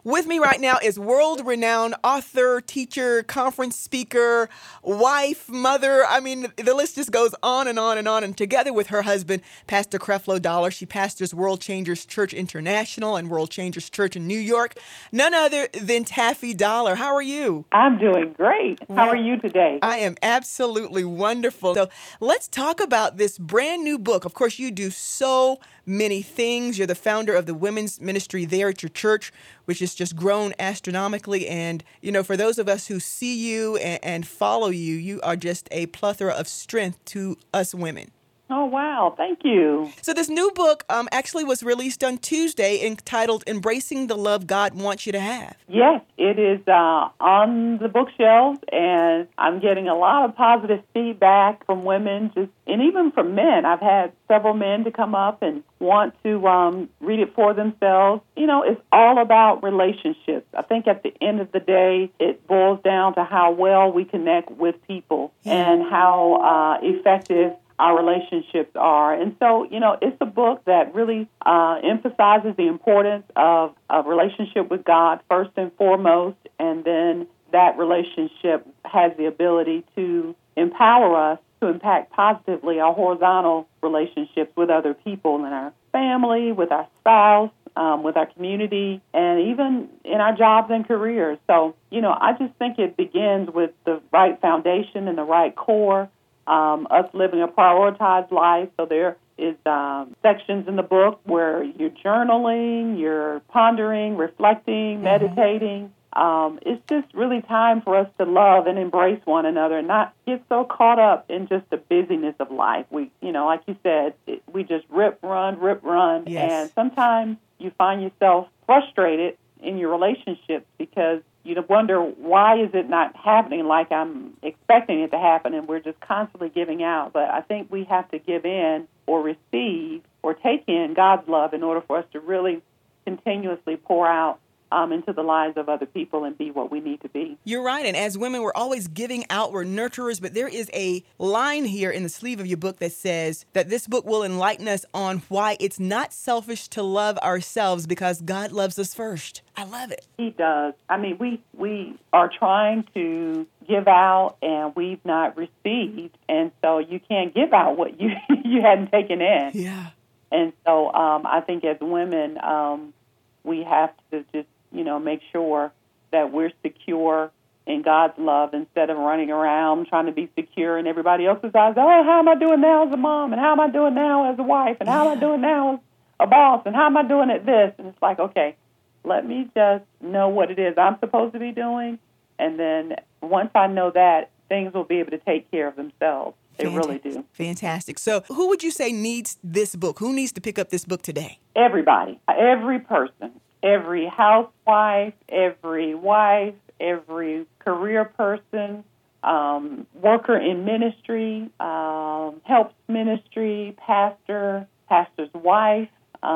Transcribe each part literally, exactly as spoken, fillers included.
With me right now is world-renowned author, teacher, conference speaker, wife, mother. I mean, the list just goes on and on and on. And together with her husband, Pastor Creflo Dollar, she pastors World Changers Church International and World Changers Church in New York. None other than Taffy Dollar. How are you? I'm doing great. How Well, are you today? I am absolutely wonderful. So let's talk about this brand new book. Of course, you do so many things. You're the founder of the women's ministry there at your church, which has just grown astronomically. And, you know, for those of us who see you and, and follow you, you are just a plethora of strength to us women. Oh, wow. Thank you. So this new book um, actually was released on Tuesday, entitled Embracing the Love God Wants You to Have. Yes, it is uh, on the bookshelves, and I'm getting a lot of positive feedback from women, just and even from men. I've had several men to come up and want to um, read it for themselves. You know, it's all about relationships. I think at the end of the day, it boils down to how well we connect with people Yeah. and how uh, effective our relationships are. And so, you know, it's a book that really uh, emphasizes the importance of a relationship with God first and foremost, and then that relationship has the ability to empower us to impact positively our horizontal relationships with other people in our family, with our spouse, um, with our community, and even in our jobs and careers. So, you know, I just think it begins with the right foundation and the right core. Um, us living a prioritized life. So there is um, sections in the book where you're journaling, you're pondering, reflecting, mm-hmm. meditating. Um, it's just really time for us to love and embrace one another and not get so caught up in just the busyness of life. We, you know, like you said, it, we just rip, run, rip, run. Yes. And sometimes you find yourself frustrated in your relationships because you wonder, why is it not happening like I'm expecting it to happen, and we're just constantly giving out. But I think we have to give in or receive or take in God's love in order for us to really continuously pour out um, into the lives of other people and be what we need to be. You're right. And as women, we're always giving out. We're nurturers. But there is a line here in the sleeve of your book that says that this book will enlighten us on why it's not selfish to love ourselves because God loves us first. I love it. He does. I mean, we, we are trying to give out, and we've not received. And so you can't give out what you, you hadn't taken in. Yeah. And so um, I think as women, um, we have to just, you know, make sure that we're secure in God's love instead of running around trying to be secure in everybody else's eyes. Oh, how am I doing now as a mom? And how am I doing now as a wife? And how am I doing now as a boss? And how am I doing at this? And it's like, okay, let me just know what it is I'm supposed to be doing. And then once I know that, things will be able to take care of themselves. They Fantastic. really do. Fantastic. So who would you say needs this book? Who needs to pick up this book today? Everybody, every person, every housewife, every wife, every career person, um, worker in ministry, um, helps ministry, pastor, pastor's wife.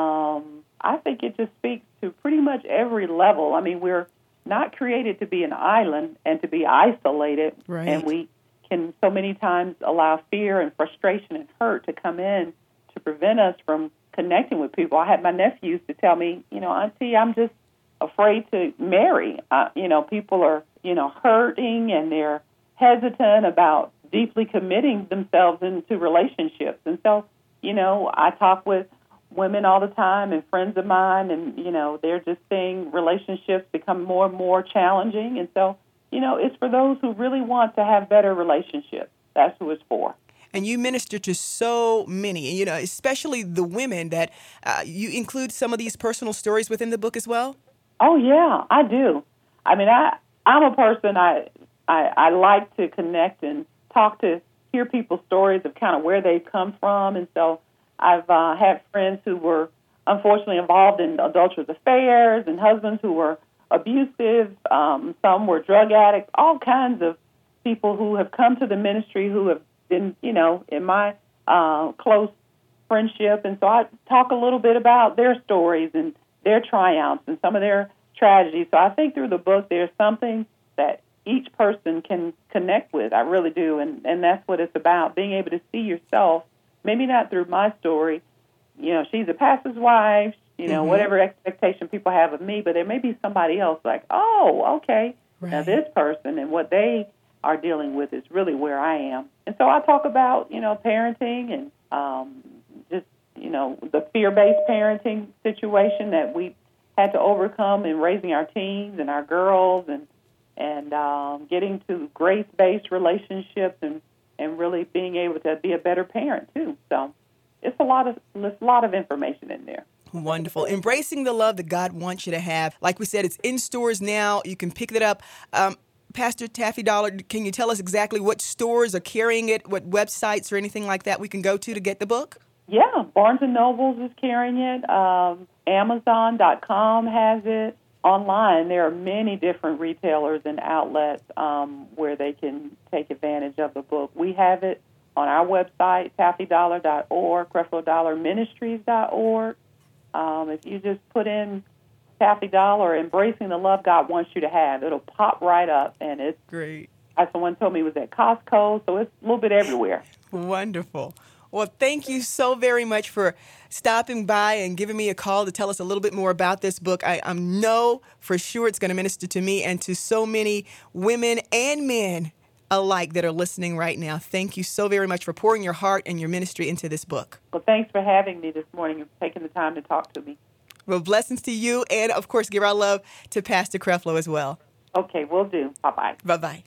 Um, I think it just speaks to pretty much every level. I mean, we're not created to be an island and to be isolated, Right. and we can so many times allow fear and frustration and hurt to come in to prevent us from connecting with people. I had my nephews to tell me, you know, Auntie, I'm just afraid to marry. Uh, you know, people are, you know, hurting and they're hesitant about deeply committing themselves into relationships. And so, you know, I talk with women all the time and friends of mine, and, you know, they're just seeing relationships become more and more challenging. And so, you know, it's for those who really want to have better relationships. That's who it's for. And you minister to so many, you know, especially the women that uh, you include some of these personal stories within the book as well? Oh, yeah, I do. I mean, I, I'm a person, I, I, I like to connect and talk to, hear people's stories of kind of where they've come from. And so I've uh, had friends who were unfortunately involved in adulterous affairs and husbands who were abusive. Um, some were drug addicts, all kinds of people who have come to the ministry who have been, you know, in my uh, close friendship. And so I talk a little bit about their stories and their triumphs and some of their tragedies. So I think through the book there's something that each person can connect with. I really do. And, and that's what it's about, being able to see yourself, maybe not through my story. You know, she's a pastor's wife. you know, Mm-hmm. whatever expectation people have of me, but there may be somebody else like, oh, okay, Right. now this person and what they are dealing with is really where I am. And so I talk about, you know, parenting and um, just, you know, the fear-based parenting situation that we had to overcome in raising our teens and our girls, and and um, getting to grace-based relationships, and, and really being able to be a better parent too. So it's a lot of it's a lot of information in there. Wonderful. Embracing the love that God wants you to have. Like we said, it's in stores now. You can pick it up. Um, Pastor Taffy Dollar, can you tell us exactly what stores are carrying it, what websites or anything like that we can go to to get the book? Yeah, Barnes and Nobles is carrying it. Um, Amazon dot com has it. Online, there are many different retailers and outlets um, where they can take advantage of the book. We have it on our website, taffy dollar dot org, creflo dollar ministries dot org. Um, if you just put in Taffy Dollar, Embracing the Love God Wants You to Have, it'll pop right up. And it's Great. as someone told me, it was at Costco, so it's a little bit everywhere. Wonderful. Well, thank you so very much for stopping by and giving me a call to tell us a little bit more about this book. I, I know for sure it's going to minister to me and to so many women and men alike that are listening right now. Thank you so very much for pouring your heart and your ministry into this book. Well, thanks for having me this morning and taking the time to talk to me. Well, blessings to you, and of course, give our love to Pastor Creflo as well. Okay, will do. Bye-bye. Bye-bye.